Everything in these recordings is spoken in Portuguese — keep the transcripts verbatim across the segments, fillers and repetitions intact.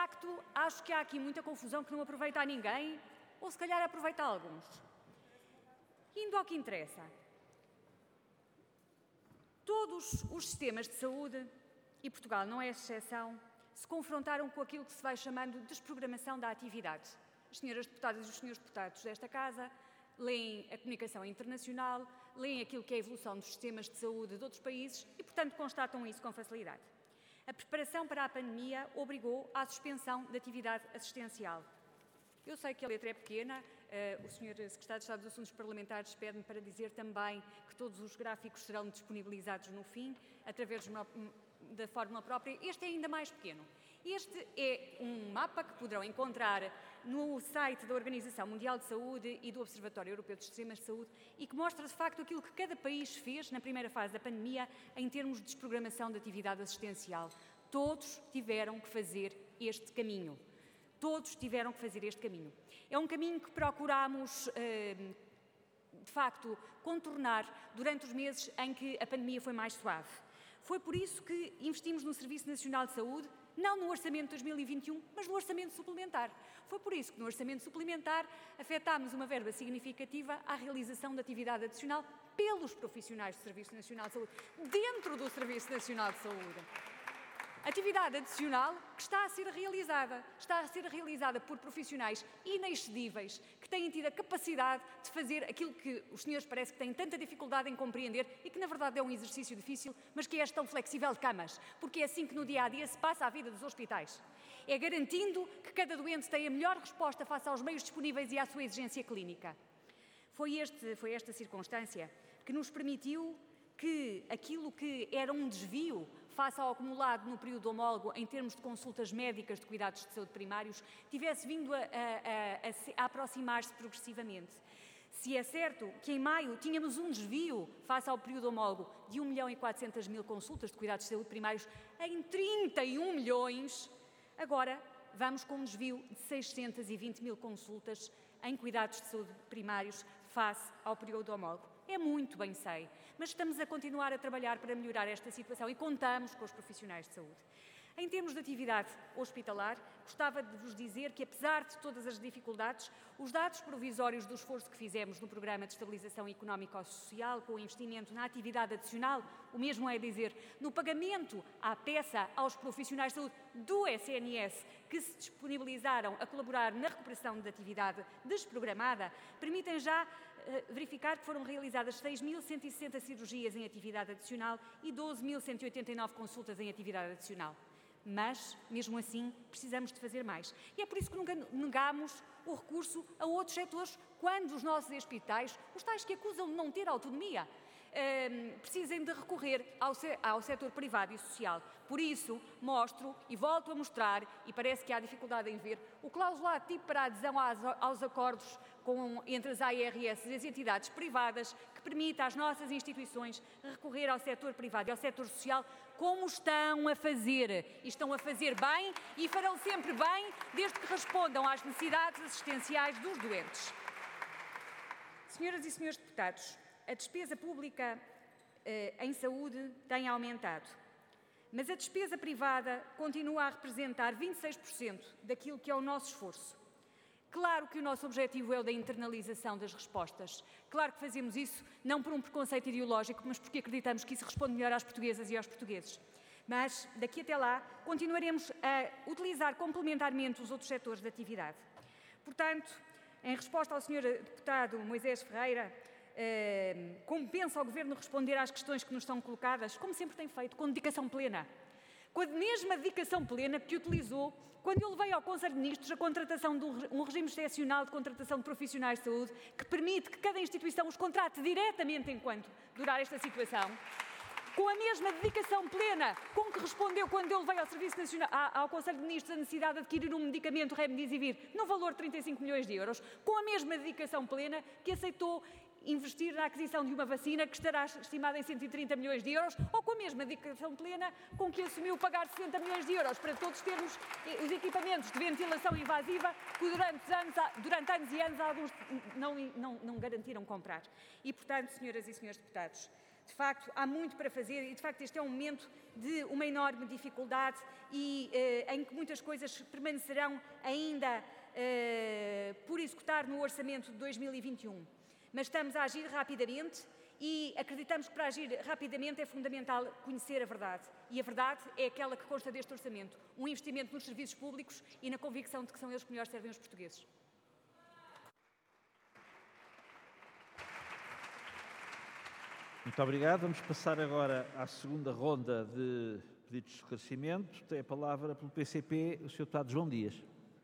facto, acho que há aqui muita confusão que não aproveita a ninguém, ou se calhar aproveita a alguns. Indo ao que interessa. Todos os sistemas de saúde, e Portugal não é exceção, se confrontaram com aquilo que se vai chamando de desprogramação da atividade. As senhoras deputadas e os senhores deputados desta Casa leem a comunicação internacional, leem aquilo que é a evolução dos sistemas de saúde de outros países e, portanto, constatam isso com facilidade. A preparação para a pandemia obrigou à suspensão da atividade assistencial. Eu sei que a letra é pequena, uh, o senhor Secretário de Estado dos Assuntos Parlamentares pede-me para dizer também que todos os gráficos serão disponibilizados no fim, através de uma, da fórmula própria. Este é ainda mais pequeno. Este é um mapa que poderão encontrar no site da Organização Mundial de Saúde e do Observatório Europeu dos Sistemas de Saúde e que mostra, de facto, aquilo que cada país fez na primeira fase da pandemia em termos de desprogramação de atividade assistencial. Todos tiveram que fazer este caminho. Todos tiveram que fazer este caminho. É um caminho que procuramos, de facto, contornar durante os meses em que a pandemia foi mais suave. Foi por isso que investimos no Serviço Nacional de Saúde, não no Orçamento de dois mil e vinte e um, mas no Orçamento Suplementar. Foi por isso que no Orçamento Suplementar afetámos uma verba significativa à realização de atividade adicional pelos profissionais do Serviço Nacional de Saúde, dentro do Serviço Nacional de Saúde. Atividade adicional que está a ser realizada, está a ser realizada por profissionais inexcedíveis, que têm tido a capacidade de fazer aquilo que os senhores parece que têm tanta dificuldade em compreender e que na verdade é um exercício difícil, mas que é a gestão flexível de camas, porque é assim que no dia-a-dia se passa a vida dos hospitais. É garantindo que cada doente tenha a melhor resposta face aos meios disponíveis e à sua exigência clínica. Foi, este, foi esta circunstância que nos permitiu que aquilo que era um desvio face ao acumulado no período homólogo em termos de consultas médicas de cuidados de saúde primários tivesse vindo a, a, a, a aproximar-se progressivamente. Se é certo que em maio tínhamos um desvio face ao período homólogo de um milhão e quatrocentas mil consultas de cuidados de saúde primários em trinta e um milhões, agora vamos com um desvio de seiscentas e vinte mil consultas em cuidados de saúde primários face ao período homólogo. É muito, bem sei, mas estamos a continuar a trabalhar para melhorar esta situação e contamos com os profissionais de saúde. Em termos de atividade hospitalar, gostava de vos dizer que, apesar de todas as dificuldades, os dados provisórios do esforço que fizemos no Programa de Estabilização Económico-Social com o investimento na atividade adicional, o mesmo é dizer, no pagamento à peça aos profissionais de saúde do S N S que se disponibilizaram a colaborar na recuperação da atividade desprogramada, permitem já uh, verificar que foram realizadas seis mil cento e sessenta cirurgias em atividade adicional e doze mil cento e oitenta e nove consultas em atividade adicional. Mas, mesmo assim, precisamos de fazer mais. E é por isso que nunca negamos o recurso a outros setores quando os nossos hospitais, os tais que acusam de não ter autonomia, Um, precisem de recorrer ao, se, ao setor privado e social. Por isso, mostro e volto a mostrar, e parece que há dificuldade em ver, o clausulado tipo para a adesão aos, aos acordos com, entre as A R S e as entidades privadas, que permite às nossas instituições recorrer ao setor privado e ao setor social, como estão a fazer. E estão a fazer bem e farão sempre bem, desde que respondam às necessidades assistenciais dos doentes. Senhoras e senhores deputados, a despesa pública eh, em saúde tem aumentado, mas a despesa privada continua a representar vinte e seis por cento daquilo que é o nosso esforço. Claro que o nosso objetivo é o da internalização das respostas. Claro que fazemos isso não por um preconceito ideológico, mas porque acreditamos que isso responde melhor às portuguesas e aos portugueses. Mas, daqui até lá, continuaremos a utilizar complementarmente os outros setores de atividade. Portanto, em resposta ao senhor deputado Moisés Ferreira, Uh, como pensa o Governo responder às questões que nos são colocadas, como sempre tem feito, com dedicação plena. Com a mesma dedicação plena que utilizou quando eu levei ao Conselho de Ministros a contratação de um regime excepcional de contratação de profissionais de saúde que permite que cada instituição os contrate diretamente enquanto durar esta situação. Com a mesma dedicação plena com que respondeu quando eu levei ao Serviço Nacional, ao Conselho de Ministros a necessidade de adquirir um medicamento Remdesivir no valor de trinta e cinco milhões de euros, com a mesma dedicação plena que aceitou investir na aquisição de uma vacina que estará estimada em cento e trinta milhões de euros, ou com a mesma dedicação plena com que assumiu pagar sessenta milhões de euros para todos termos os equipamentos de ventilação invasiva que durante anos, durante anos e anos alguns não, não, não garantiram comprar. E, portanto, senhoras e senhores deputados, De facto, há muito para fazer e, de facto, este é um momento de uma enorme dificuldade e eh, em que muitas coisas permanecerão ainda eh, por executar no orçamento de dois mil e vinte e um. Mas estamos a agir rapidamente e acreditamos que para agir rapidamente é fundamental conhecer a verdade. E a verdade é aquela que consta deste orçamento, um investimento nos serviços públicos e na convicção de que são eles que melhor servem os portugueses. Muito obrigado. Vamos passar agora à segunda ronda de pedidos de esclarecimento. Tem a palavra pelo P C P o senhor Deputado João Dias.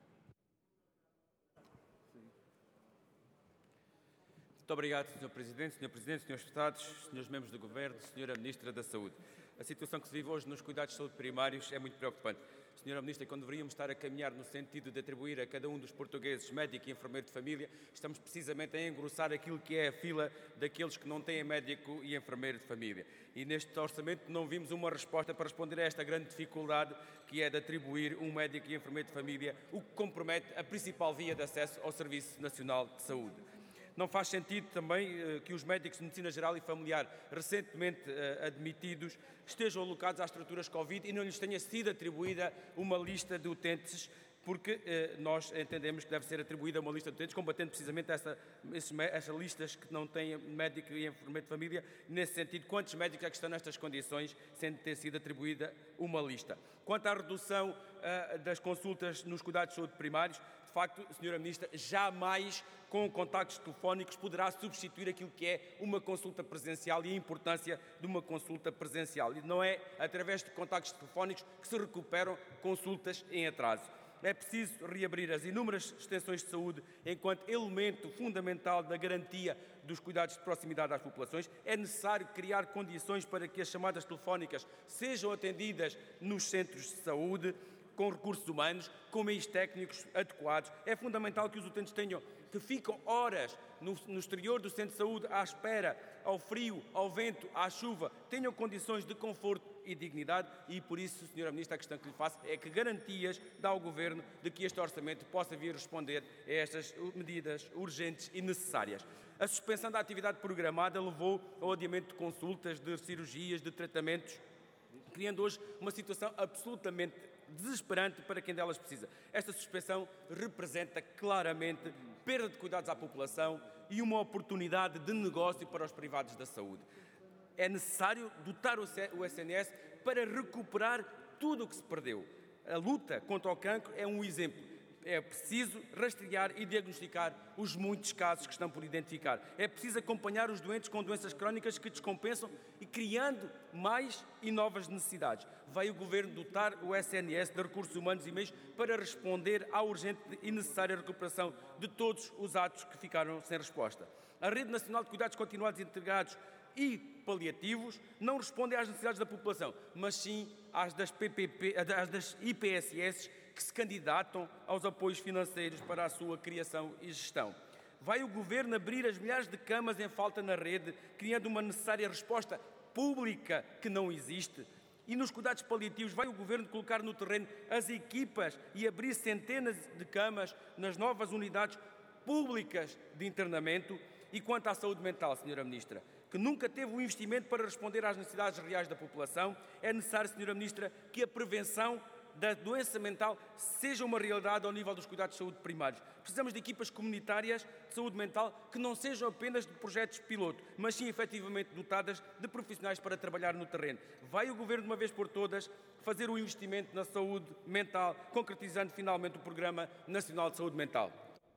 Muito obrigado, senhor Presidente, senhor Presidente, senhores Deputados, senhores membros do Governo, senhora Ministra da Saúde. A situação que se vive hoje nos cuidados de saúde primários é muito preocupante. Senhora Ministra, quando deveríamos estar a caminhar no sentido de atribuir a cada um dos portugueses médico e enfermeiro de família, estamos precisamente a engrossar aquilo que é a fila daqueles que não têm médico e enfermeiro de família. E neste orçamento não vimos uma resposta para responder a esta grande dificuldade que é de atribuir um médico e enfermeiro de família, o que compromete a principal via de acesso ao Serviço Nacional de Saúde. Não faz sentido também uh, que os médicos de medicina geral e familiar recentemente uh, admitidos estejam alocados às estruturas Covid e não lhes tenha sido atribuída uma lista de utentes, porque uh, nós entendemos que deve ser atribuída uma lista de utentes, combatendo precisamente essa, esses, essas listas que não têm médico e enfermeiro de família. Nesse sentido, quantos médicos é que estão nestas condições sem ter sido atribuída uma lista? Quanto à redução uh, das consultas nos cuidados de saúde primários, de facto, senhora Ministra, jamais com contactos telefónicos poderá substituir aquilo que é uma consulta presencial e a importância de uma consulta presencial. E não é através de contactos telefónicos que se recuperam consultas em atraso. É preciso reabrir as inúmeras extensões de saúde enquanto elemento fundamental da garantia dos cuidados de proximidade às populações. É necessário criar condições para que as chamadas telefónicas sejam atendidas nos centros de saúde, com recursos humanos, com meios técnicos adequados. É fundamental que os utentes tenham, que ficam horas no, no exterior do centro de saúde à espera, ao frio, ao vento, à chuva, tenham condições de conforto e dignidade e, por isso, senhora Ministra, a questão que lhe faço é que garantias dá ao Governo de que este orçamento possa vir responder a estas medidas urgentes e necessárias. A suspensão da atividade programada levou ao adiamento de consultas, de cirurgias, de tratamentos, criando hoje uma situação absolutamente desesperante para quem delas precisa. Esta suspensão representa claramente perda de cuidados à população e uma oportunidade de negócio para os privados da saúde. É necessário dotar o S N S para recuperar tudo o que se perdeu. A luta contra o cancro é um exemplo. É preciso rastrear e diagnosticar os muitos casos que estão por identificar. É preciso acompanhar os doentes com doenças crónicas que descompensam e criando mais e novas necessidades. Vai o Governo dotar o S N S de recursos humanos e meios para responder à urgente e necessária recuperação de todos os atos que ficaram sem resposta. A Rede Nacional de Cuidados Continuados Integrados e Paliativos não responde às necessidades da população, mas sim às das, P P P, às das I P S S que se candidatam aos apoios financeiros para a sua criação e gestão. Vai o Governo abrir as milhares de camas em falta na rede, criando uma necessária resposta pública que não existe? E nos cuidados paliativos, vai o Governo colocar no terreno as equipas e abrir centenas de camas nas novas unidades públicas de internamento? E quanto à saúde mental, senhora Ministra, que nunca teve um investimento para responder às necessidades reais da população, é necessário, senhora Ministra, que a prevenção da doença mental seja uma realidade ao nível dos cuidados de saúde primários. Precisamos de equipas comunitárias de saúde mental que não sejam apenas de projetos piloto, mas sim efetivamente dotadas de profissionais para trabalhar no terreno. Vai o Governo, de uma vez por todas, fazer um investimento na saúde mental, concretizando finalmente o Programa Nacional de Saúde Mental.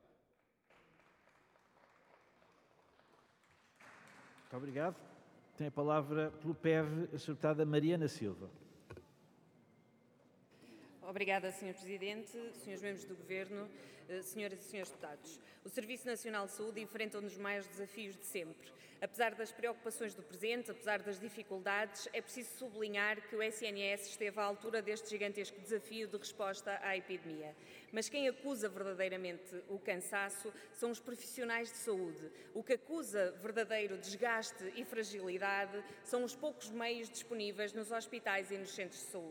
Muito obrigado. Tem a palavra pelo P E V a senhora Deputada Mariana Silva. Obrigada, senhor Presidente, senhores membros do Governo, senhoras e senhores deputados. O Serviço Nacional de Saúde enfrenta um dos maiores desafios de sempre. Apesar das preocupações do presente, apesar das dificuldades, é preciso sublinhar que o S N S esteve à altura deste gigantesco desafio de resposta à epidemia. Mas quem acusa verdadeiramente o cansaço são os profissionais de saúde. O que acusa verdadeiro desgaste e fragilidade são os poucos meios disponíveis nos hospitais e nos centros de saúde.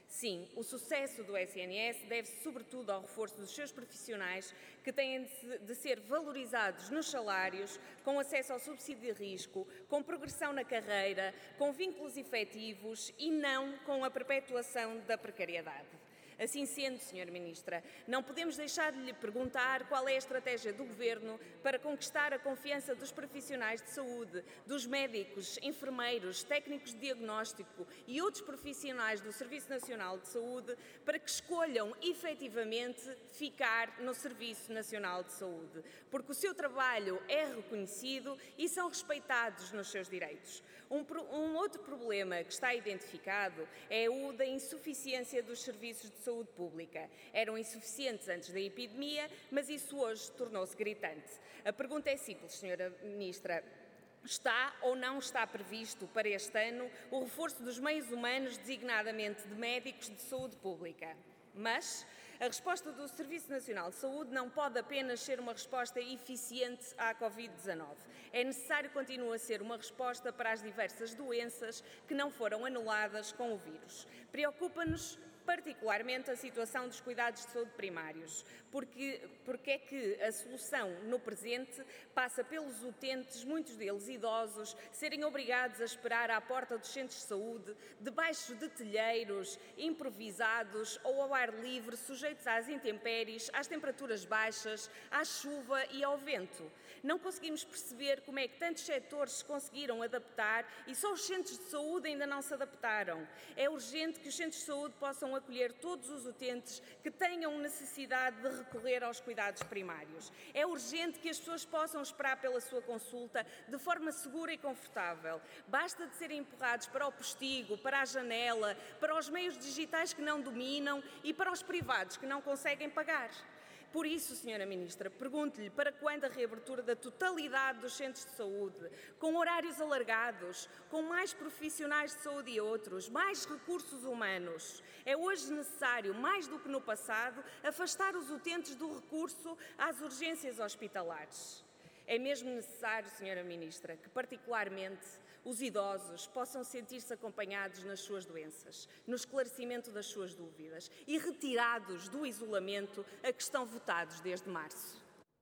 Sim, o sucesso do S N S deve-se sobretudo ao reforço dos seus profissionais, que têm de ser valorizados nos salários, com acesso ao subsídio de risco, com progressão na carreira, com vínculos efetivos e não com a perpetuação da precariedade. Assim sendo, senhora Ministra, não podemos deixar de lhe perguntar qual é a estratégia do Governo para conquistar a confiança dos profissionais de saúde, dos médicos, enfermeiros, técnicos de diagnóstico e outros profissionais do Serviço Nacional de Saúde para que escolham efetivamente ficar no Serviço Nacional de Saúde, porque o seu trabalho é reconhecido e são respeitados nos seus direitos. Um, um outro problema que está identificado é o da insuficiência dos serviços de saúde pública. Eram insuficientes antes da epidemia, mas isso hoje tornou-se gritante. A pergunta é simples, senhora Ministra. Está ou não está previsto para este ano o reforço dos meios humanos, designadamente de médicos de saúde pública? Mas a resposta do Serviço Nacional de Saúde não pode apenas ser uma resposta eficiente à Covid dezanove. É necessário continuar a ser uma resposta para as diversas doenças que não foram anuladas com o vírus. Preocupa-nos particularmente a situação dos cuidados de saúde primários, porque, porque é que a solução no presente passa pelos utentes, muitos deles idosos, serem obrigados a esperar à porta dos centros de saúde, debaixo de telheiros improvisados ou ao ar livre, sujeitos às intempéries, às temperaturas baixas, à chuva e ao vento. Não conseguimos perceber como é que tantos setores se conseguiram adaptar e só os centros de saúde ainda não se adaptaram. É urgente que os centros de saúde possam acolher todos os utentes que tenham necessidade de recorrer aos cuidados primários. É urgente que as pessoas possam esperar pela sua consulta de forma segura e confortável. Basta de serem empurrados para o postigo, para a janela, para os meios digitais que não dominam e para os privados que não conseguem pagar. Por isso, senhora Ministra, pergunto-lhe para quando a reabertura da totalidade dos centros de saúde, com horários alargados, com mais profissionais de saúde e outros, mais recursos humanos. É hoje necessário, mais do que no passado, afastar os utentes do recurso às urgências hospitalares. É mesmo necessário, senhora Ministra, que particularmente os idosos possam sentir-se acompanhados nas suas doenças, no esclarecimento das suas dúvidas e retirados do isolamento a que estão votados desde março.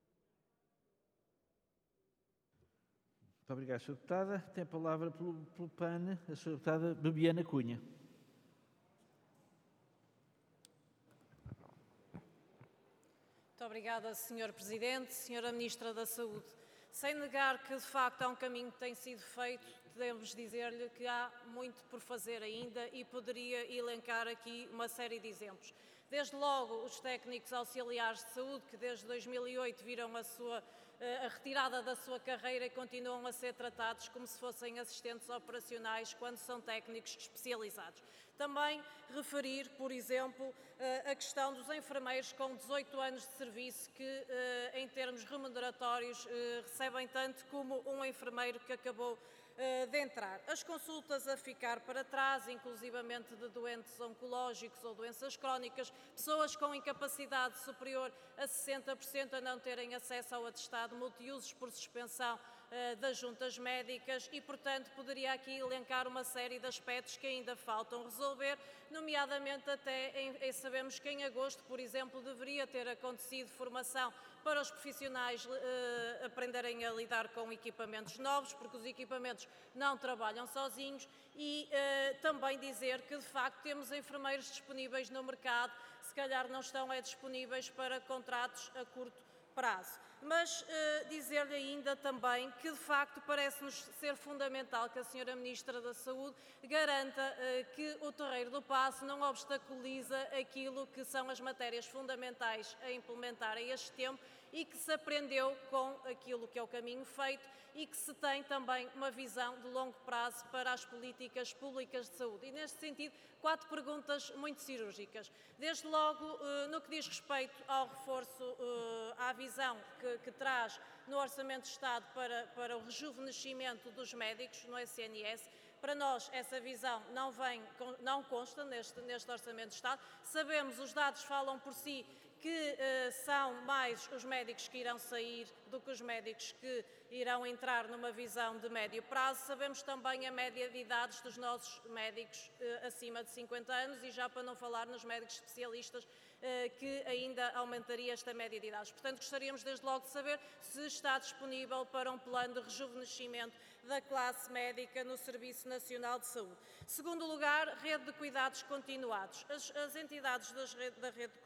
Muito obrigado, senhora Deputada. Tem a palavra pelo, pelo P A N a senhora Deputada Bebiana Cunha. Muito obrigada, senhor Presidente, senhora Ministra da Saúde. Sem negar que, de facto, há um caminho que tem sido feito, podemos dizer-lhe que há muito por fazer ainda e poderia elencar aqui uma série de exemplos. Desde logo, os técnicos auxiliares de saúde, que desde dois mil e oito viram a, sua, a retirada da sua carreira e continuam a ser tratados como se fossem assistentes operacionais quando são técnicos especializados. Também referir, por exemplo, a questão dos enfermeiros com dezoito anos de serviço que, em termos remuneratórios, recebem tanto como um enfermeiro que acabou de entrar. As consultas a ficar para trás, inclusivamente de doentes oncológicos ou doenças crónicas, pessoas com incapacidade superior a sessenta por cento a não terem acesso ao atestado multiusos por suspensão uh, das juntas médicas e, portanto, poderia aqui elencar uma série de aspectos que ainda faltam resolver, nomeadamente até em, em sabemos que em agosto, por exemplo, deveria ter acontecido formação para os profissionais uh, aprenderem a lidar com equipamentos novos, porque os equipamentos não trabalham sozinhos, e uh, também dizer que, de facto, temos enfermeiros disponíveis no mercado, se calhar não estão é, disponíveis para contratos a curto prazo. Mas uh, dizer-lhe ainda também que, de facto, parece-nos ser fundamental que a senhora Ministra da Saúde garanta uh, que o terreiro do passo não obstaculiza aquilo que são as matérias fundamentais a implementar a este tempo e que se aprendeu com aquilo que é o caminho feito e que se tem também uma visão de longo prazo para as políticas públicas de saúde. E, neste sentido, quatro perguntas muito cirúrgicas. Desde logo, no que diz respeito ao reforço, à visão que, que traz no Orçamento de Estado para, para o rejuvenescimento dos médicos no S N S, Para nós, essa visão não, vem, não consta neste, neste Orçamento de Estado. Sabemos, os dados falam por si, que eh, são mais os médicos que irão sair do que os médicos que irão entrar numa visão de médio prazo. Sabemos também a média de idades dos nossos médicos eh, acima de cinquenta anos e já para não falar nos médicos especialistas, eh, que ainda aumentaria esta média de idades. Portanto, gostaríamos desde logo de saber se está disponível para um plano de rejuvenescimento da classe médica no Serviço Nacional de Saúde. Segundo lugar, rede de cuidados continuados. As, as entidades das rede, da rede de